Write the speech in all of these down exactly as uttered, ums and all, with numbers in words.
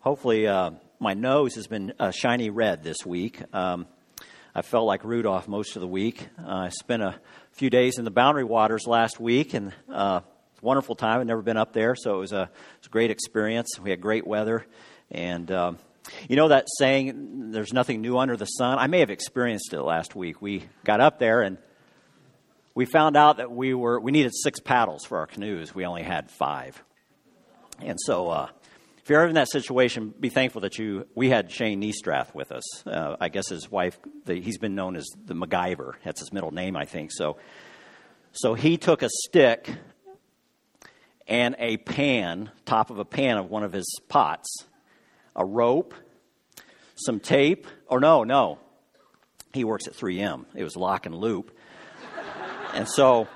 Hopefully, uh, my nose has been uh, shiny red this week. Um, I felt like Rudolph most of the week. Uh, I spent a few days in the Boundary Waters last week, and uh, it's a wonderful time. I've never been up there, so it was a, it was a great experience. We had great weather, and um, you know that saying, there's nothing new under the sun? I may have experienced it last week. We got up there, and we found out that we were we needed six paddles for our canoes. We only had five. And so uh, if you're ever in that situation, be thankful that you we had Shane Niestrath with us. Uh, I guess his wife, the, he's been known as the MacGyver. That's his middle name, I think. So, so he took a stick and a pan, top of a pan of one of his pots, a rope, some tape. Or no, no. He works at three M. It was lock and loop. And so,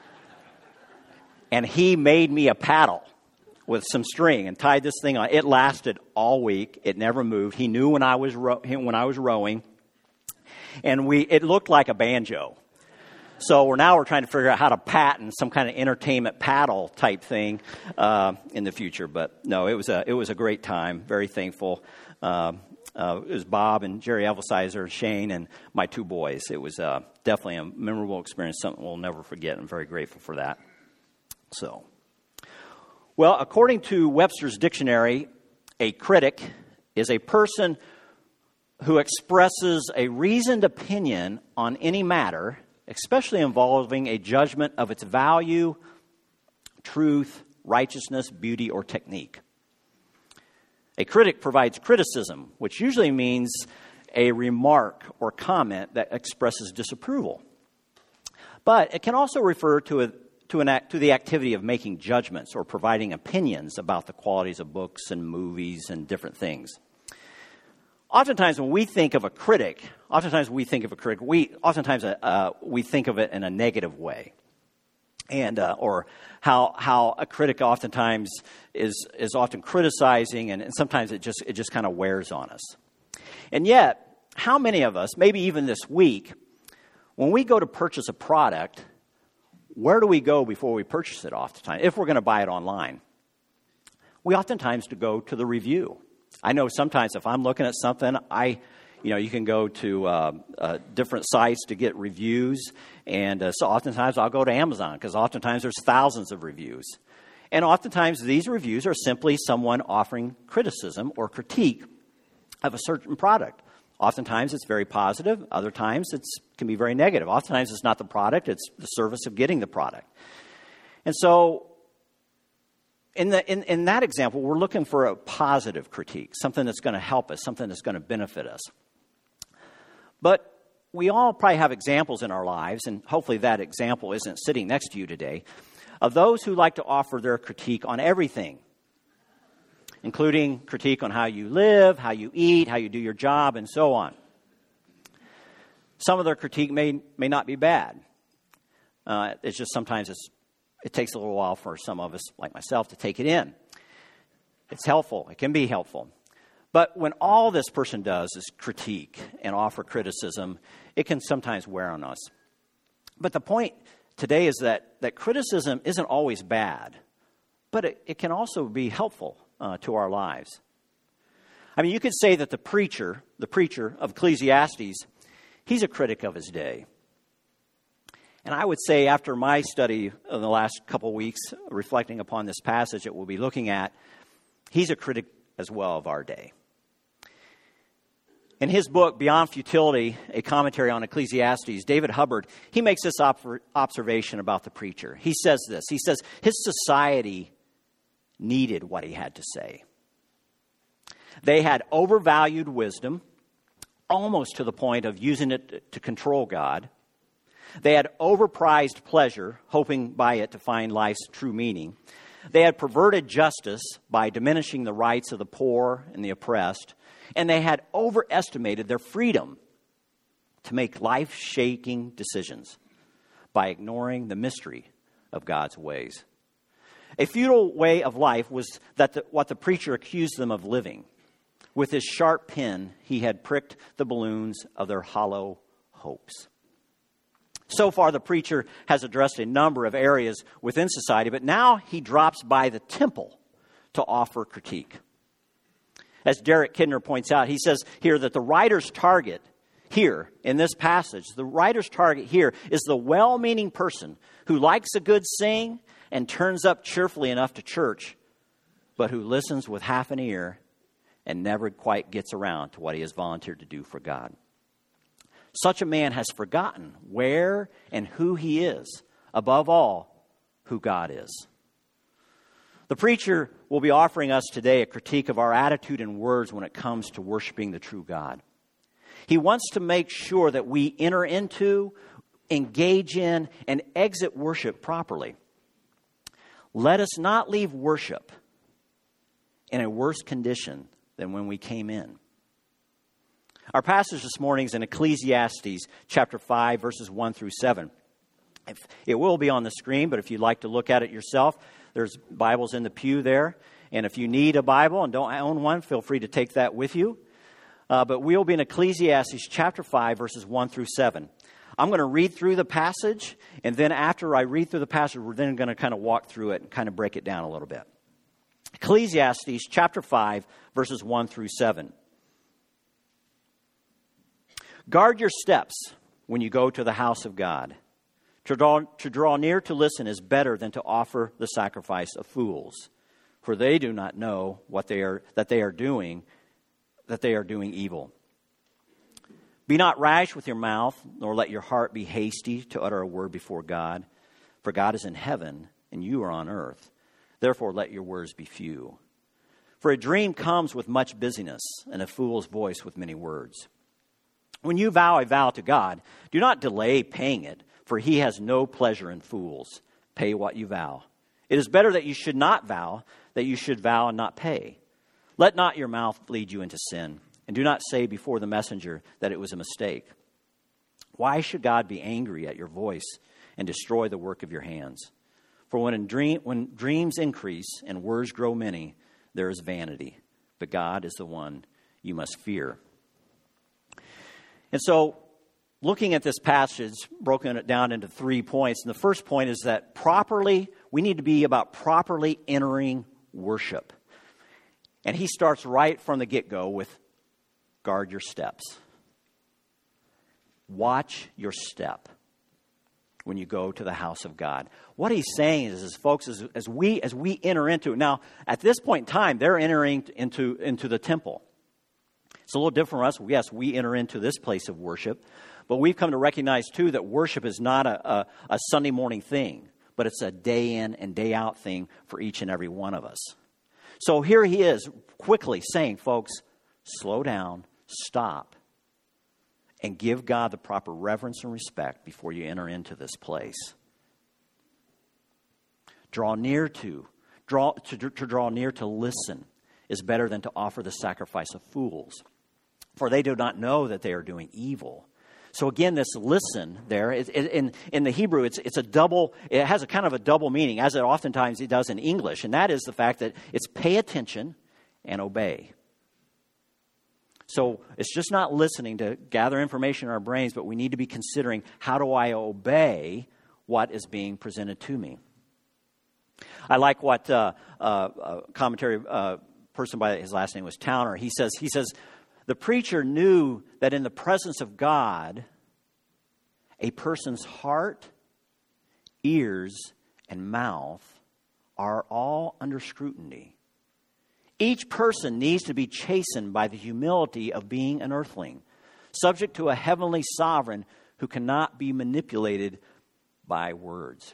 and he made me a paddle with some string and tied this thing on. It lasted all week. It never moved. He knew when I was ro- when I was rowing, and we it looked like a banjo. So we're now we're trying to figure out how to patent some kind of entertainment paddle type thing uh, in the future. But no, it was a it was a great time. Very thankful. Uh, uh, it was Bob and Jerry Evelsizer, Shane, and my two boys. It was uh, definitely a memorable experience, something we'll never forget. I'm very grateful for that. So. Well, according to Webster's dictionary, a critic is a person who expresses a reasoned opinion on any matter, especially involving a judgment of its value, truth, righteousness, beauty, or technique. A critic provides criticism, which usually means a remark or comment that expresses disapproval. But it can also refer to a To, an act, to the activity of making judgments or providing opinions about the qualities of books and movies and different things. Oftentimes when we think of a critic, oftentimes we think of a critic, we oftentimes uh, we think of it in a negative way. And uh, or how how a critic oftentimes is is often criticizing, and, and sometimes it just it just kind of wears on us. And yet, how many of us, maybe even this week, when we go to purchase a product, where do we go before we purchase it oftentimes, if we're going to buy it online? We oftentimes to go to the review. I know sometimes if I'm looking at something, I, you know, you can go to uh, uh, different sites to get reviews. And uh, so oftentimes I'll go to Amazon because oftentimes there's thousands of reviews. And oftentimes these reviews are simply someone offering criticism or critique of a certain product. Oftentimes it's very positive. Other times it can be very negative. Oftentimes it's not the product, it's the service of getting the product. And so in, the, in, in that example, we're looking for a positive critique, something that's going to help us, something that's going to benefit us. But we all probably have examples in our lives, and hopefully that example isn't sitting next to you today, of those who like to offer their critique on everything, including critique on how you live, how you eat, how you do your job, and so on. Some of their critique may may not be bad. Uh, it's just sometimes it's, it takes a little while for some of us, like myself, to take it in. It's helpful. It can be helpful. But when all this person does is critique and offer criticism, it can sometimes wear on us. But the point today is that, that criticism isn't always bad, but it, it can also be helpful Uh, to our lives. I mean, you could say that the preacher, the preacher of Ecclesiastes, he's a critic of his day. And I would say after my study in the last couple weeks, reflecting upon this passage that we'll be looking at, he's a critic as well of our day. In his book, Beyond Futility, a commentary on Ecclesiastes, David Hubbard, he makes this op- observation about the preacher. He says this, he says, his society needed what he had to say. They had overvalued wisdom, almost to the point of using it to control God. They had overprized pleasure, hoping by it to find life's true meaning. They had perverted justice by diminishing the rights of the poor and the oppressed. And they had overestimated their freedom to make life-shaking decisions by ignoring the mystery of God's ways. A futile way of life was that the, what the preacher accused them of living. With his sharp pen, he had pricked the balloons of their hollow hopes. So far, the preacher has addressed a number of areas within society, but now he drops by the temple to offer critique. As Derek Kidner points out, he says here that the writer's target here in this passage, the writer's target here is the well-meaning person who likes a good sing and turns up cheerfully enough to church, but who listens with half an ear and never quite gets around to what he has volunteered to do for God. Such a man has forgotten where and who he is, above all, who God is. The preacher will be offering us today a critique of our attitude and words when it comes to worshiping the true God. He wants to make sure that we enter into, engage in, and exit worship properly. Let us not leave worship in a worse condition than when we came in. Our passage this morning is in Ecclesiastes chapter five, verses one through seven. If, it will be on the screen, but if you'd like to look at it yourself, there's Bibles in the pew there. And if you need a Bible and don't own one, feel free to take that with you. Uh, but we'll be in Ecclesiastes chapter five, verses one through seven. I'm going to read through the passage, and then after I read through the passage, we're then going to kind of walk through it and kind of break it down a little bit. Ecclesiastes chapter five, verses one through seven. Guard your steps when you go to the house of God. To draw, to draw near to listen is better than to offer the sacrifice of fools, for they do not know what they are that they are doing, that they are doing evil. Be not rash with your mouth, nor let your heart be hasty to utter a word before God, for God is in heaven and you are on earth. Therefore let your words be few. For a dream comes with much busyness, and a fool's voice with many words. When you vow a vow to God, do not delay paying it, for he has no pleasure in fools. Pay what you vow. It is better that you should not vow, that you should vow and not pay. Let not your mouth lead you into sin, and do not say before the messenger that it was a mistake. Why should God be angry at your voice and destroy the work of your hands? For when, in dream, when dreams increase and words grow many, there is vanity. But God is the one you must fear. And so, looking at this passage, broken it down into three points. And the first point is that properly, we need to be about properly entering worship. And he starts right from the get-go with guard your steps. Watch your step when you go to the house of God. What he's saying is, is folks, as, as we as we enter into it. Now, at this point in time, they're entering into, into the temple. It's a little different for us. Yes, we enter into this place of worship. But we've come to recognize, too, that worship is not a, a, a Sunday morning thing, but it's a day in and day out thing for each and every one of us. So here he is quickly saying, folks, slow down, stop, and give God the proper reverence and respect before you enter into this place. Draw near to, draw to, to draw near to listen is better than to offer the sacrifice of fools, for they do not know that they are doing evil. So again, this listen there, it, it, in, in the Hebrew, it's, it's a double, it has a kind of a double meaning, as it oftentimes it does in English, and that is the fact that it's pay attention and obey. So it's just not listening to gather information in our brains, but we need to be considering, how do I obey what is being presented to me? I like what uh, uh, a commentary uh, person by his last name was Towner. He says, he says, the preacher knew that in the presence of God, a person's heart, ears, and mouth are all under scrutiny. Each person needs to be chastened by the humility of being an earthling, subject to a heavenly sovereign who cannot be manipulated by words.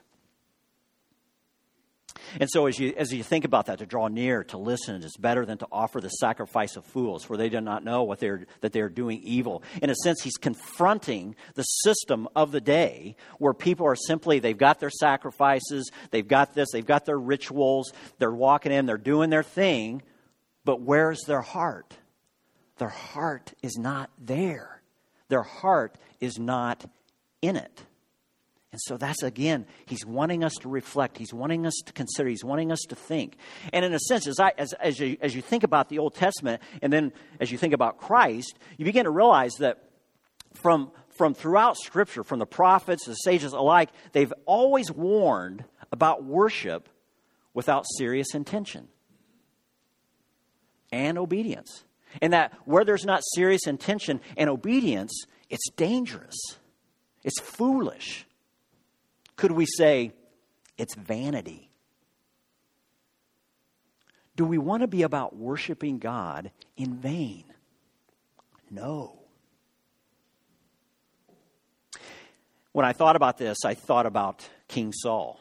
And so as you as you think about that, to draw near, to listen, is better than to offer the sacrifice of fools, for they do not know what they're that they're doing evil. In a sense, he's confronting the system of the day where people are simply, they've got their sacrifices, they've got this, they've got their rituals, they're walking in, they're doing their thing, but where's their heart? Their heart is not there. Their heart is not in it. And so that's, again, he's wanting us to reflect. He's wanting us to consider. He's wanting us to think. And in a sense, as I, as, as, you, as you think about the Old Testament, and then as you think about Christ, you begin to realize that from, from throughout Scripture, from the prophets, the sages alike, they've always warned about worship without serious intention. and obedience. And that where there's not serious intention and obedience, it's dangerous. It's foolish. Could we say it's vanity? Do we want to be about worshiping God in vain? No. When I thought about this, I thought about King Saul.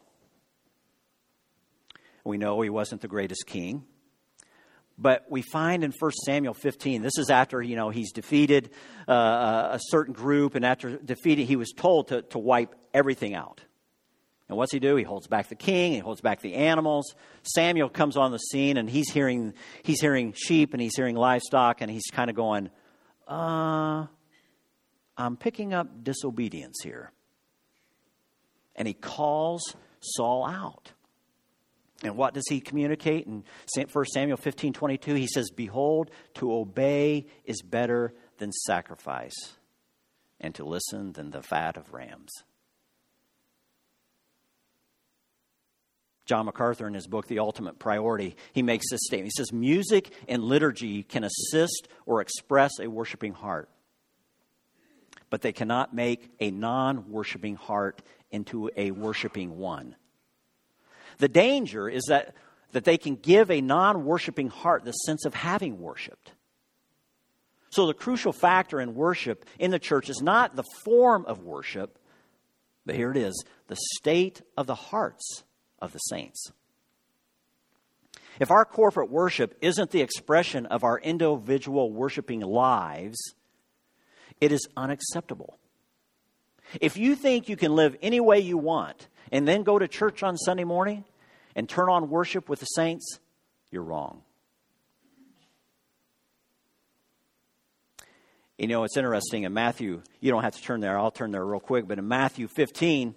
We know he wasn't the greatest king. But we find in First Samuel fifteen, this is after, you know, he's defeated uh, a certain group. And after defeating, he was told to, to wipe everything out. And what's he do? He holds back the king. He holds back the animals. Samuel comes on the scene, and he's hearing he's hearing sheep and he's hearing livestock. And he's kind of going, uh, I'm picking up disobedience here. And he calls Saul out. And what does he communicate? In First Samuel fifteen twenty-two, he says, behold, to obey is better than sacrifice, and to listen than the fat of rams. John MacArthur, in his book, The Ultimate Priority, he makes this statement. He says, music and liturgy can assist or express a worshiping heart, but they cannot make a non-worshiping heart into a worshiping one. The danger is that, that they can give a non-worshiping heart the sense of having worshiped. So the crucial factor in worship in the church is not the form of worship, but here it is, the state of the hearts of the saints. If our corporate worship isn't the expression of our individual worshiping lives, it is unacceptable. If you think you can live any way you want and then go to church on Sunday morning and turn on worship with the saints, you're wrong. You know, it's interesting in Matthew, you don't have to turn there, I'll turn there real quick, but in Matthew fifteen,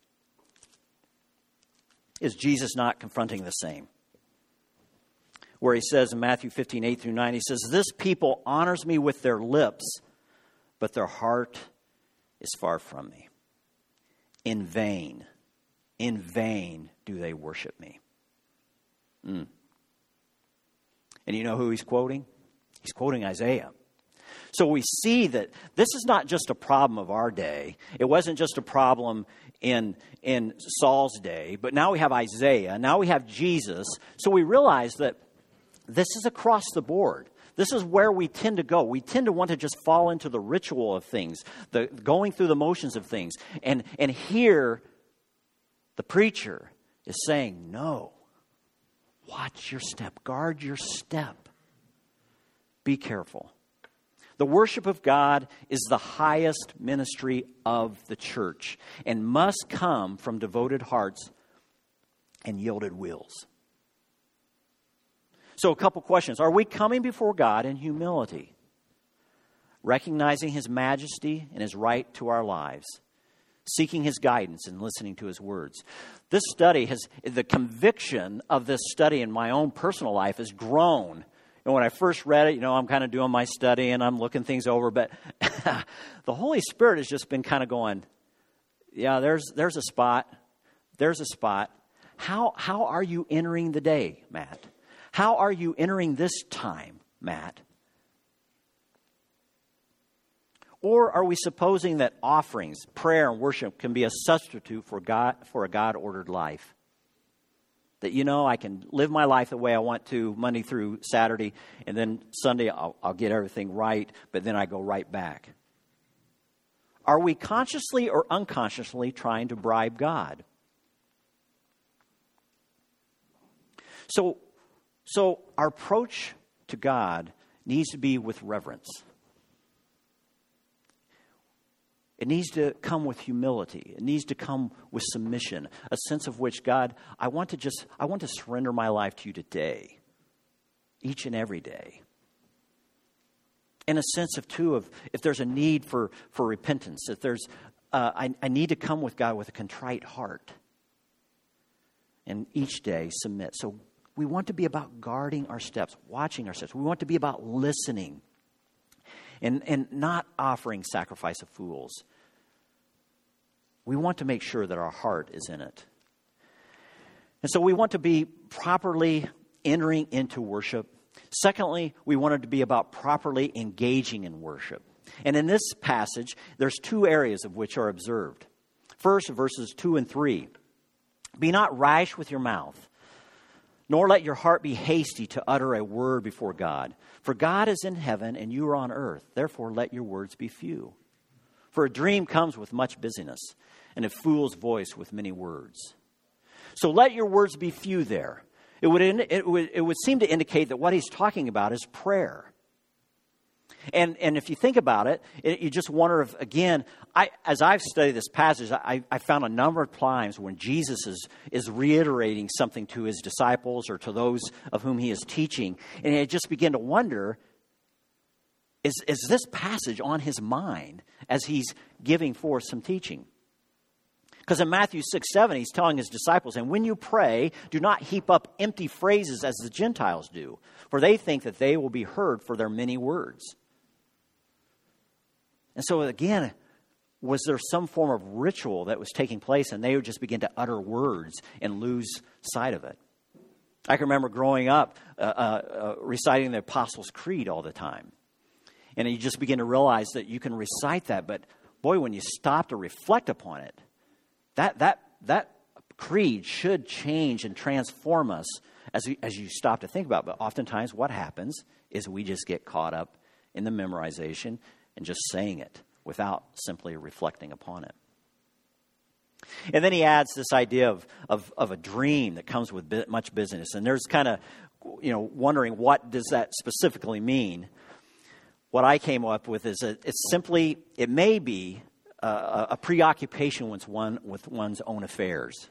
is Jesus not confronting the same? Where he says in Matthew fifteen, eight through nine, he says, this people honors me with their lips, but their heart is far from me. In vain, in vain do they worship me. Mm. And you know who he's quoting? He's quoting Isaiah. So we see that this is not just a problem of our day. It wasn't just a problem in, in Saul's day, but now we have Isaiah. Now we have Jesus. So we realize that this is across the board. This is where we tend to go. We tend to want to just fall into the ritual of things, the going through the motions of things. And, and here, the preacher is saying, no, watch your step, guard your step. Be careful. The worship of God is the highest ministry of the church and must come from devoted hearts and yielded wills. So a couple questions. Are we coming before God in humility, recognizing His majesty and His right to our lives, seeking His guidance and listening to His words? This study has, the conviction of this study in my own personal life has grown. And when I first read it, you know, I'm kind of doing my study and I'm looking things over, but the Holy Spirit has just been kind of going, yeah, there's there's a spot, there's a spot. How how are you entering the day, Matt? How are you entering this time, Matt? Or are we supposing that offerings, prayer, and worship can be a substitute for God for a God-ordered life? That, you know, I can live my life the way I want to Monday through Saturday, and then Sunday I'll, I'll get everything right, but then I go right back. Are we consciously or unconsciously trying to bribe God? So, so our approach to God needs to be with reverence. It needs to come with humility. It needs to come with submission, a sense of which, God, I want to just, I want to surrender my life to you today, each and every day. In a sense of, too, of if there's a need for, for repentance, if there's, uh, I, I need to come with God with a contrite heart. And each day submit. So we want to be about guarding our steps, watching our steps. We want to be about listening. And, and not offering sacrifice of fools. We want to make sure that our heart is in it. And so we want to be properly entering into worship Secondly, we wanted to be about properly engaging in worship. And in this passage, there's two areas of which are observed. First, verses two and three. Be not rash with your mouth, nor let your heart be hasty to utter a word before God. For God is in heaven and you are on earth. Therefore, let your words be few. For a dream comes with much busyness, and a fool's voice with many words. So let your words be few there. It would, it would, it would seem to indicate that what he's talking about is prayer. And and if you think about it, it you just wonder if, again, I, as I've studied this passage, I, I found a number of times when Jesus is, is reiterating something to his disciples or to those of whom he is teaching. And I just begin to wonder, is, is this passage on his mind as he's giving forth some teaching? Because in Matthew six, seven, he's telling his disciples, and when you pray, do not heap up empty phrases as the Gentiles do, for they think that they will be heard for their many words. And so again, was there some form of ritual that was taking place and they would just begin to utter words and lose sight of it? I can remember growing up uh, uh, uh, reciting the Apostles' Creed all the time. And you just begin to realize that you can recite that, but boy, when you stop to reflect upon it, that that that creed should change and transform us as you, as you stop to think about it. But oftentimes what happens is we just get caught up in the memorization and just saying it without simply reflecting upon it. And then he adds this idea of, of, of a dream that comes with bi- much business. And there's kind of, you know, wondering what does that specifically mean. What I came up with is that it's simply, it may be a, a preoccupation with, one, with one's own affairs.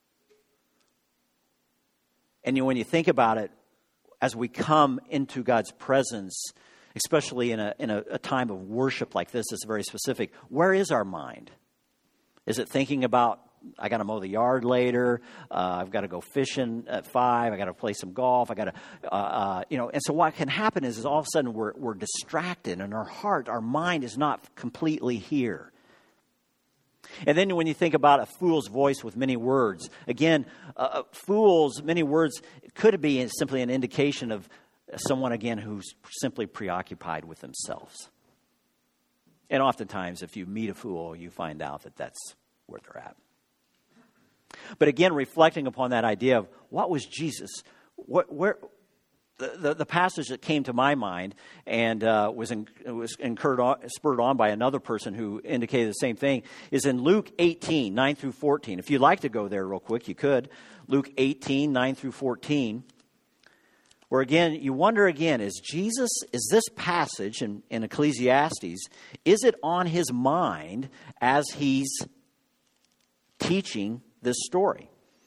And you know, when you think about it, as we come into God's presence, especially in a in a, a time of worship like this, it's very specific. Where is our mind? Is it thinking about, I got to mow the yard later, uh, I've got to go fishing at five, I got to play some golf, I got to, uh, uh, you know, and so what can happen is, is all of a sudden we're we're distracted and our heart, our mind is not completely here. And then when you think about a fool's voice with many words, again, uh, fools, many words, could be simply an indication of someone, again, who's simply preoccupied with themselves. And oftentimes, if you meet a fool, you find out that that's where they're at. But again, reflecting upon that idea of what was Jesus, what, where the, the, the passage that came to my mind and uh, was in, was incurred on, spurred on by another person who indicated the same thing is in Luke eighteen, nine through fourteen. If you'd like to go there real quick, you could. Luke eighteen, nine through fourteen. Where again, you wonder again, is Jesus, is this passage in, in Ecclesiastes, is it on his mind as he's teaching this story?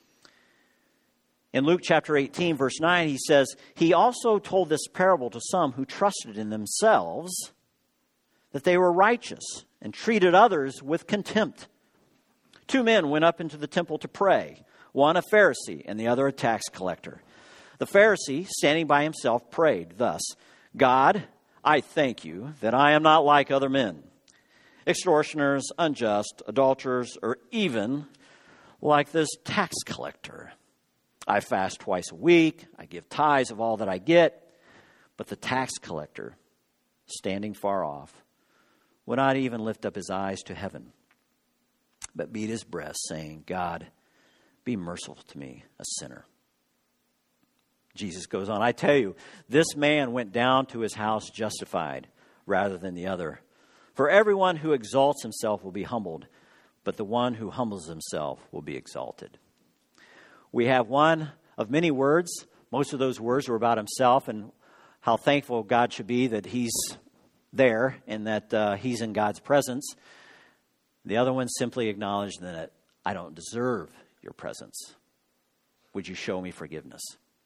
In Luke chapter eighteen, verse nine, he says, he also told this parable to some who trusted in themselves that they were righteous and treated others with contempt. Two men went up into the temple to pray, one a Pharisee and the other a tax collector. The Pharisee, standing by himself, prayed thus, God, I thank you that I am not like other men, extortioners, unjust, adulterers, or even like this tax collector. I fast twice a week, I give tithes of all that I get, but the tax collector, standing far off, would not even lift up his eyes to heaven, but beat his breast, saying, God, be merciful to me, a sinner. Jesus goes on, I tell you, this man went down to his house justified rather than the other. For everyone who exalts himself will be humbled, but the one who humbles himself will be exalted. We have one of many words. Most of those words were about himself and how thankful God should be that he's there and that uh, he's in God's presence. The other one simply acknowledged that I don't deserve your presence. Would you show me forgiveness?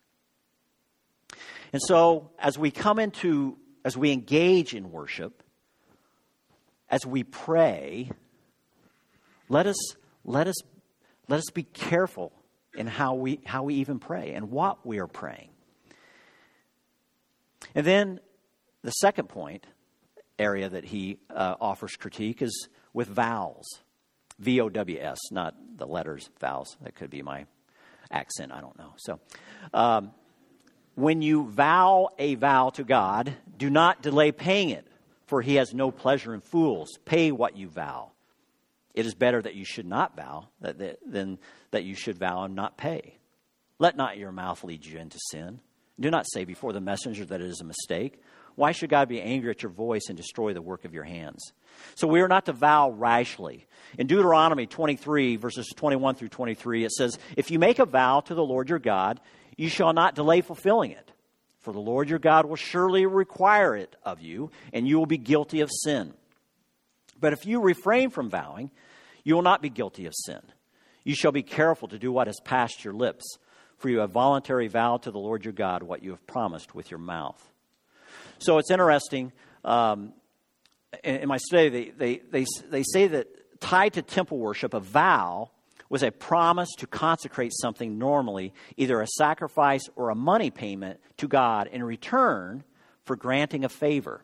And so as we come into, as we engage in worship, as we pray, let us let us let us be careful in how we how we even pray and what we are praying. And then the second point area that he uh, offers critique is with vows, V O W S, not the letters vows. That could be my accent. I don't know. So. Um, When you vow a vow to God, do not delay paying it, for he has no pleasure in fools. Pay what you vow. It is better that you should not vow than that you should vow and not pay. Let not your mouth lead you into sin. Do not say before the messenger that it is a mistake. Why should God be angry at your voice and destroy the work of your hands? So we are not to vow rashly. In Deuteronomy twenty-three, verses twenty-one through twenty-three, it says, if you make a vow to the Lord your God, you shall not delay fulfilling it. For the Lord your God will surely require it of you, and you will be guilty of sin. But if you refrain from vowing, you will not be guilty of sin. You shall be careful to do what has passed your lips, for you have voluntarily vowed to the Lord your God what you have promised with your mouth. So it's interesting. Um, in, in my study, they, they, they, they say that tied to temple worship, a vow was a promise to consecrate something, normally either a sacrifice or a money payment to God in return for granting a favor.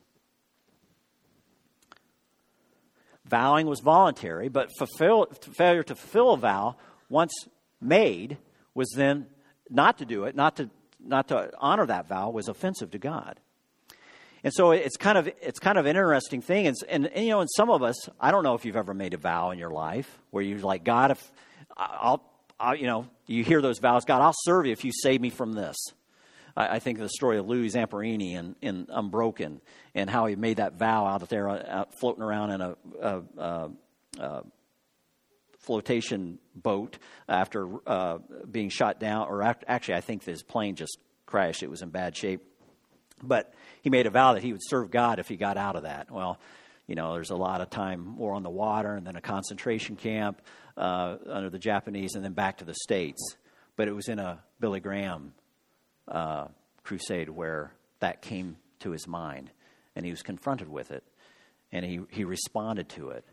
Vowing was voluntary, but fulfill, failure to fulfill a vow once made was then not to do it, not to not to honor that vow was offensive to God. And so it's kind of it's kind of an interesting thing. And, and, and, you know, and some of us, I don't know if you've ever made a vow in your life where you're like, God, if I'll, I'll you know, you hear those vows, God, I'll serve you if you save me from this. I, I think of the story of Louis Zamperini in, in Unbroken and how he made that vow out there, out, floating around in a, a, a, a flotation boat after uh, being shot down. Or act, actually, I think his plane just crashed. It was in bad shape. But he made a vow that he would serve God if he got out of that. Well, you know, there's a lot of time more on the water and then a concentration camp uh, under the Japanese and then back to the States. But it was in a Billy Graham uh, crusade where that came to his mind. And he was confronted with it. And he, he responded to it.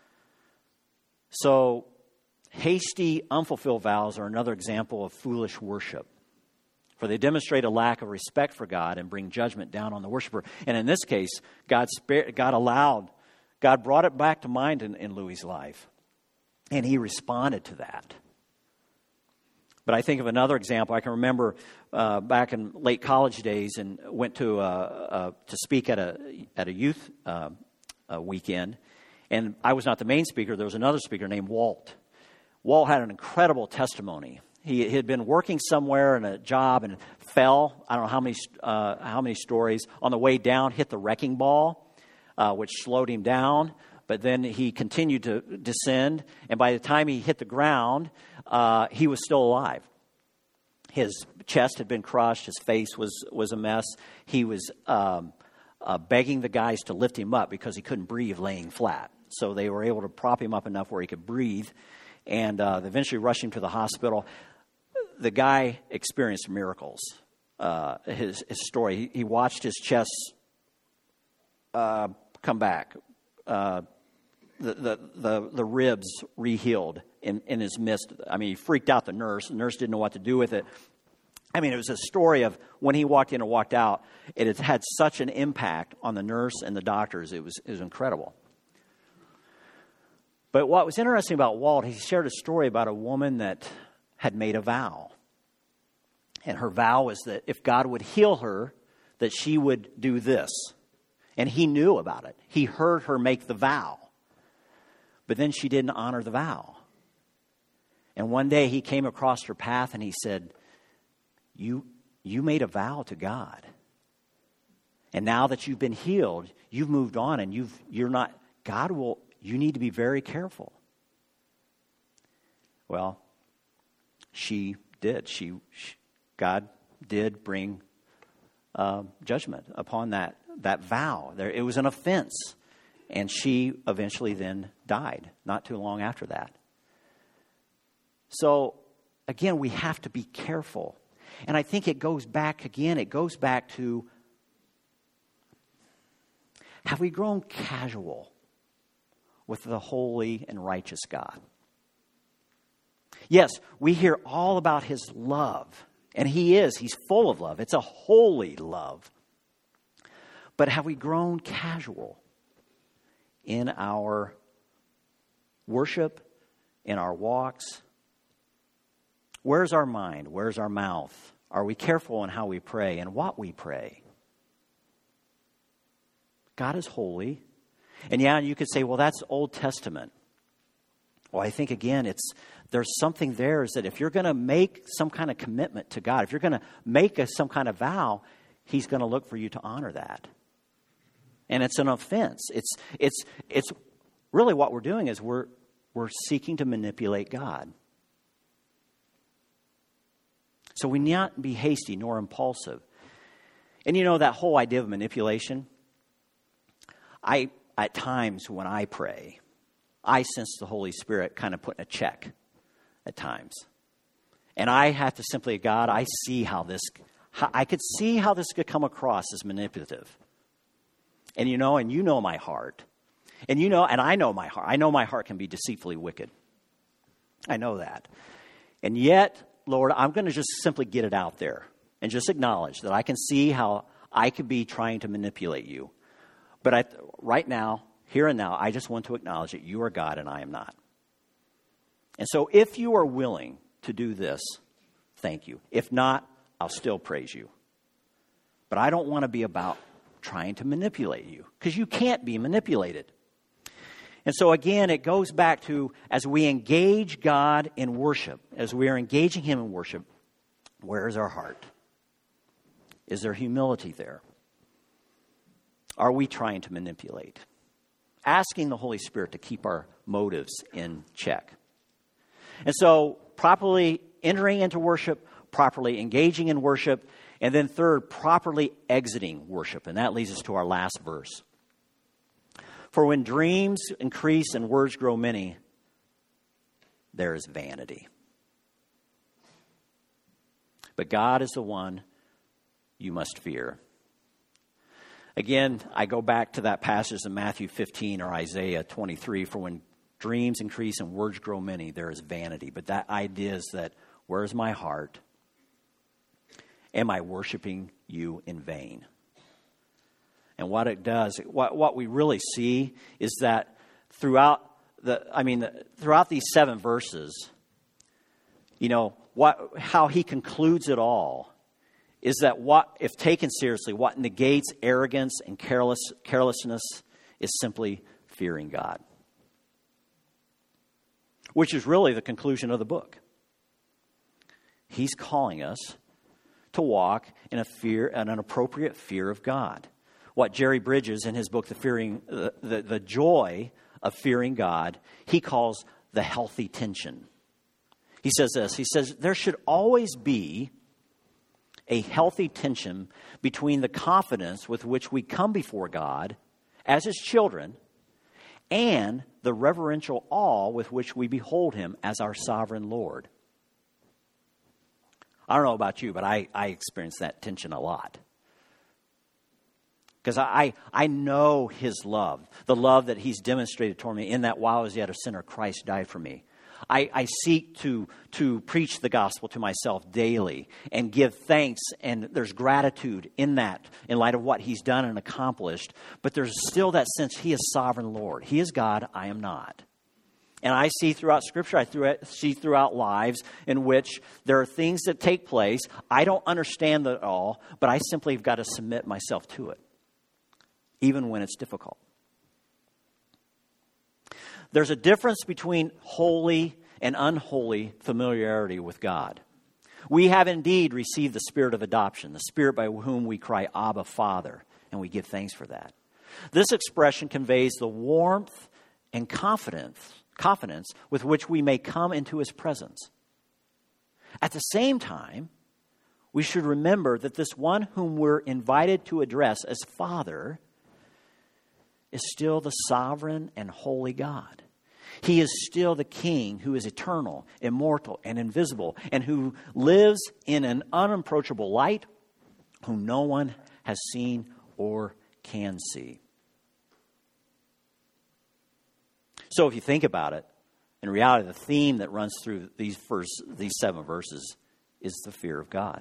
So hasty, unfulfilled vows are another example of foolish worship. For they demonstrate a lack of respect for God and bring judgment down on the worshiper. And in this case, God spared, God allowed, God brought it back to mind in, in Louis' life. And he responded to that. But I think of another example. I can remember uh, back in late college days and went to uh, uh, to speak at a at a youth uh, a weekend. And I was not the main speaker. There was another speaker named Walt. Walt had an incredible testimony. He had been working somewhere in a job and fell. I don't know how many uh, how many stories. On the way down, hit the wrecking ball, uh, which slowed him down. But then he continued to descend. And by the time he hit the ground, uh, he was still alive. His chest had been crushed. His face was, was a mess. He was um, uh, begging the guys to lift him up because he couldn't breathe laying flat. So they were able to prop him up enough where he could breathe. And uh, they eventually rushed him to the hospital. The guy experienced miracles. Uh, his, his story, he, he watched his chest uh, come back. Uh, the, the, the, the ribs re-healed in, in his midst. I mean, he freaked out the nurse. The nurse didn't know what to do with it. I mean, it was a story of when he walked in and walked out, it had had such an impact on the nurse and the doctors. It was, it was incredible. But what was interesting about Walt, he shared a story about a woman that had made a vow. And her vow was that if God would heal her, that she would do this. And he knew about it. He heard her make the vow. But then she didn't honor the vow. And one day he came across her path and he said, you, you made a vow to God. And now that you've been healed, you've moved on and you've, you're not, God will, you need to be very careful. Well, she did. She, she God did bring uh, judgment upon that that vow. There, it was an offense, and she eventually then died. Not too long after that. So again, we have to be careful, and I think it goes back again. It goes back to: have we grown casual with the holy and righteous God? Yes, we hear all about his love. And he is. He's full of love. It's a holy love. But have we grown casual in our worship, in our walks? Where's our mind? Where's our mouth? Are we careful in how we pray and what we pray? God is holy. And yeah, you could say, well, that's Old Testament. Well, I think, again, it's there's something there is that if you're going to make some kind of commitment to God, if you're going to make a, some kind of vow, he's going to look for you to honor that. And it's an offense. It's it's it's really what we're doing is we're we're seeking to manipulate God. So we need not be hasty nor impulsive. And you know that whole idea of manipulation, I at times when I pray, I sense the Holy Spirit kind of putting a check at times. And I have to simply, God, I see how this, how, I could see how this could come across as manipulative. And you know, and you know my heart. And you know, and I know my heart. I know my heart can be deceitfully wicked. I know that. And yet, Lord, I'm going to just simply get it out there and just acknowledge that I can see how I could be trying to manipulate you. But I, right now, here and now, I just want to acknowledge that you are God and I am not. And so if you are willing to do this, thank you. If not, I'll still praise you. But I don't want to be about trying to manipulate you, because you can't be manipulated. And so again, it goes back to, as we engage God in worship, as we are engaging him in worship, where is our heart? Is there humility there? Are we trying to manipulate? Asking the Holy Spirit to keep our motives in check. And so, properly entering into worship, properly engaging in worship, and then third, properly exiting worship. And that leads us to our last verse. For when dreams increase and words grow many, there is vanity. But God is the one you must fear. Again, I go back to that passage in Matthew fifteen or Isaiah twenty-three. For when dreams increase and words grow many, there is vanity. But that idea is that, where is my heart? Am I worshiping you in vain? And what it does, what, what we really see is that throughout the, I mean, the, throughout these seven verses, you know, what, how he concludes it all is that what, if taken seriously, what negates arrogance and careless, carelessness is simply fearing God. Which is really the conclusion of the book. He's calling us to walk in a fear, in an appropriate fear of God. What Jerry Bridges in his book, The Fearing, the, the, the Joy of Fearing God, he calls the healthy tension. He says this, he says, there should always be a healthy tension between the confidence with which we come before God as his children and the reverential awe with which we behold him as our sovereign Lord. I don't know about you, but I, I experience that tension a lot. Because I, I know his love, the love that he's demonstrated toward me in that while I was yet a sinner, Christ died for me. I, I seek to, to preach the gospel to myself daily and give thanks, and there's gratitude in that in light of what he's done and accomplished. But there's still that sense he is sovereign Lord. He is God, I am not. And I see throughout Scripture, I see throughout lives in which there are things that take place. I don't understand it all, but I simply have got to submit myself to it, even when it's difficult. There's a difference between holy and unholy familiarity with God. We have indeed received the spirit of adoption, the spirit by whom we cry, Abba, Father, and we give thanks for that. This expression conveys the warmth and confidence, confidence with which we may come into his presence. At the same time, we should remember that this one whom we're invited to address as Father is still the sovereign and holy God. He is still the King who is eternal, immortal, and invisible, and who lives in an unapproachable light, whom no one has seen or can see. So if you think about it, in reality, the theme that runs through these first, these seven verses is the fear of God.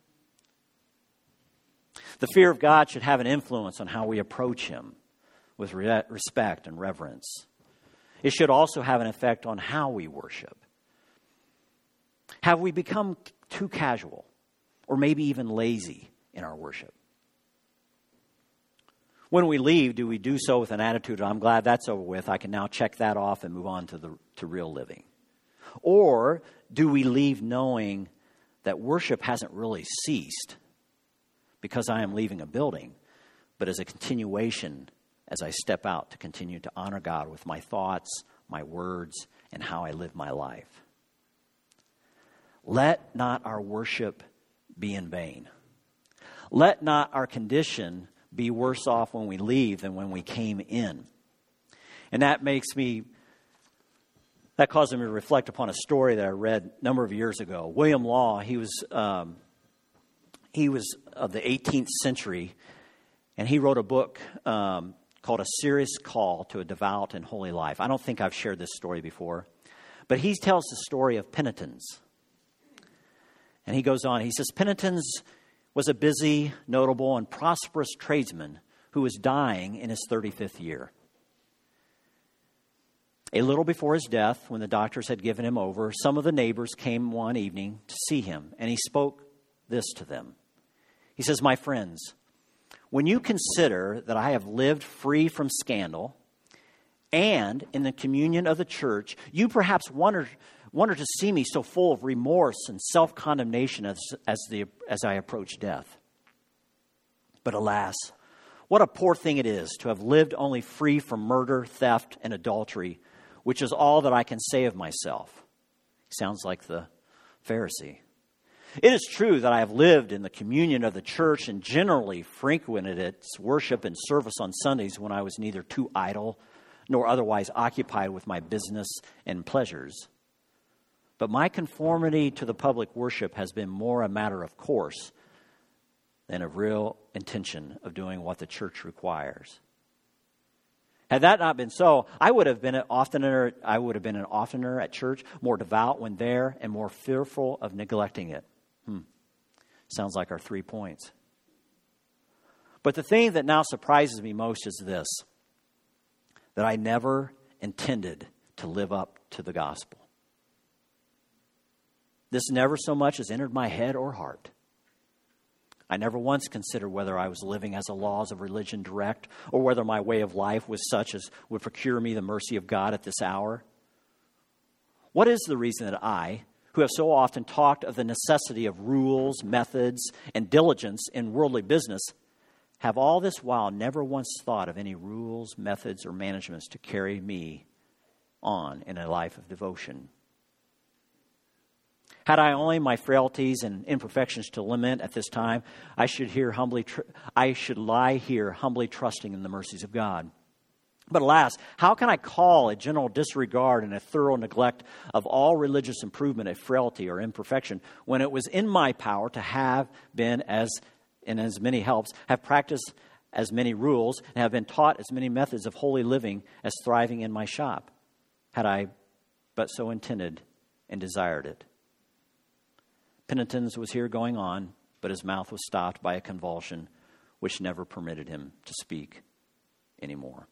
The fear of God should have an influence on how we approach him with re- respect and reverence. It should also have an effect on how we worship. Have we become too casual or maybe even lazy in our worship? When we leave, do we do so with an attitude, I'm glad that's over with, I can now check that off and move on to the to real living? Or do we leave knowing that worship hasn't really ceased because I am leaving a building, but as a continuation as I step out to continue to honor God with my thoughts, my words, and how I live my life? Let not our worship be in vain. Let not our condition be worse off when we leave than when we came in. And that makes me, that causes me to reflect upon a story that I read a number of years ago. William Law, he was, um, he was of the eighteenth century, and he wrote a book um, called A Serious Call to a Devout and Holy Life. I don't think I've shared this story before, but he tells the story of Penitens. And he goes on, he says, Penitens was a busy, notable, and prosperous tradesman who was dying in his thirty-fifth year. A little before his death, when the doctors had given him over, some of the neighbors came one evening to see him, and he spoke this to them. He says, my friends, when you consider that I have lived free from scandal and in the communion of the church, you perhaps wonder, wonder to see me so full of remorse and self-condemnation as, as, the, as I approach death. But alas, what a poor thing it is to have lived only free from murder, theft, and adultery, which is all that I can say of myself. Sounds like the Pharisee. It is true that I have lived in the communion of the church and generally frequented its worship and service on Sundays when I was neither too idle nor otherwise occupied with my business and pleasures. But my conformity to the public worship has been more a matter of course than a real intention of doing what the church requires. Had that not been so, I would have been an oftener, I would have been an oftener at church, more devout when there, and more fearful of neglecting it. Hmm. Sounds like our three points. But the thing that now surprises me most is this, that I never intended to live up to the gospel. This never so much as entered my head or heart. I never once considered whether I was living as the laws of religion direct or whether my way of life was such as would procure me the mercy of God at this hour. What is the reason that I, who have so often talked of the necessity of rules, methods, and diligence in worldly business, have all this while never once thought of any rules, methods, or managements to carry me on in a life of devotion? Had I only my frailties and imperfections to lament at this time, I should hear humbly. Tr- I should lie here humbly trusting in the mercies of God. But alas, how can I call a general disregard and a thorough neglect of all religious improvement a frailty or imperfection when it was in my power to have been as in as many helps, have practiced as many rules, and have been taught as many methods of holy living as thriving in my shop, had I but so intended and desired it? Penitens was here going on, but his mouth was stopped by a convulsion which never permitted him to speak anymore.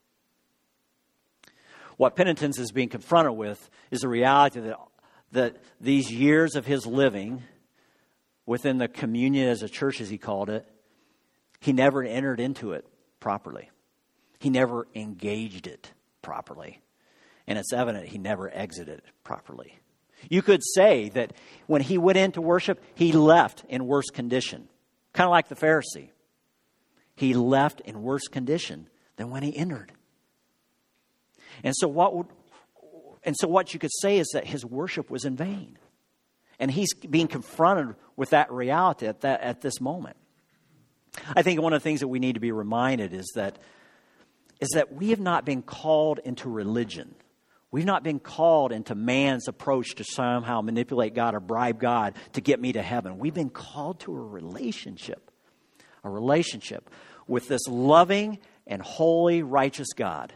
What Penitens is being confronted with is the reality that, that these years of his living within the communion as a church, as he called it, he never entered into it properly. He never engaged it properly. And it's evident he never exited it properly. You could say that when he went into worship, he left in worse condition. Kind of like the Pharisee. He left in worse condition than when he entered. And so what would, and so what you could say is that his worship was in vain. And he's being confronted with that reality at that at this moment. I think one of the things that we need to be reminded is that is that we have not been called into religion. We've not been called into man's approach to somehow manipulate God or bribe God to get me to heaven. We've been called to a relationship, a relationship with this loving and holy, righteous God.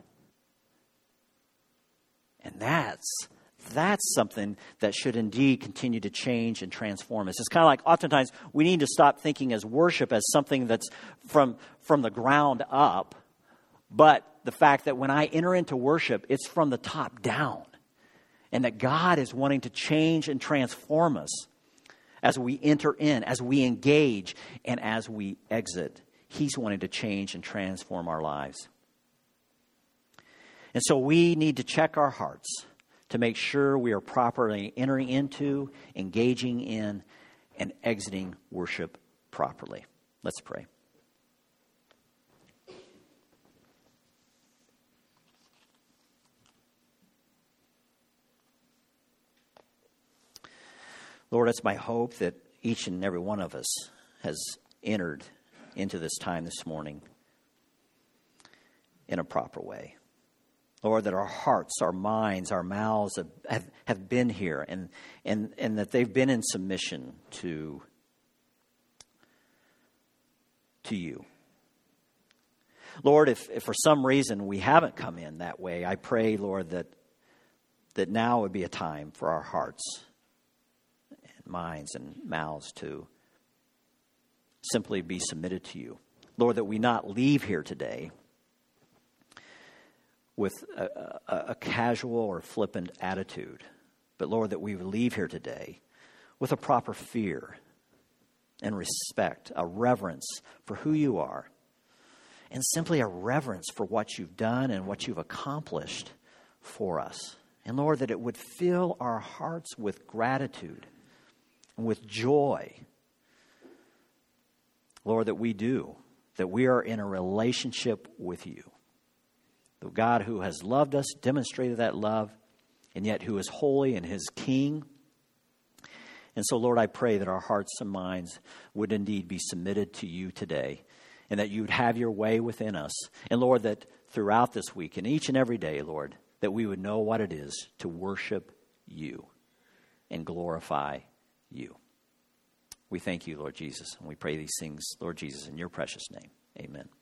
And that's, that's something that should indeed continue to change and transform us. It's kind of like oftentimes we need to stop thinking as worship as something that's from, from the ground up, but the fact that when I enter into worship, it's from the top down. And that God is wanting to change and transform us as we enter in, as we engage, and as we exit. He's wanting to change and transform our lives. And so we need to check our hearts to make sure we are properly entering into, engaging in, and exiting worship properly. Let's pray. Lord, it's my hope that each and every one of us has entered into this time this morning in a proper way. Lord, that our hearts, our minds, our mouths have, have, have been here and, and, and that they've been in submission to, to you. Lord, if, if for some reason we haven't come in that way, I pray, Lord, that, that now would be a time for our hearts and minds and mouths to simply be submitted to you. Lord, that we not leave here today with a, a, a casual or flippant attitude. But Lord, that we would leave here today with a proper fear and respect, a reverence for who you are, and simply a reverence for what you've done and what you've accomplished for us. And Lord, that it would fill our hearts with gratitude and with joy. Lord, that we do, that we are in a relationship with you. The God who has loved us, demonstrated that love, and yet who is holy and his king. And so, Lord, I pray that our hearts and minds would indeed be submitted to you today, and that you would have your way within us. And, Lord, that throughout this week and each and every day, Lord, that we would know what it is to worship you and glorify you. We thank you, Lord Jesus, and we pray these things, Lord Jesus, in your precious name. Amen.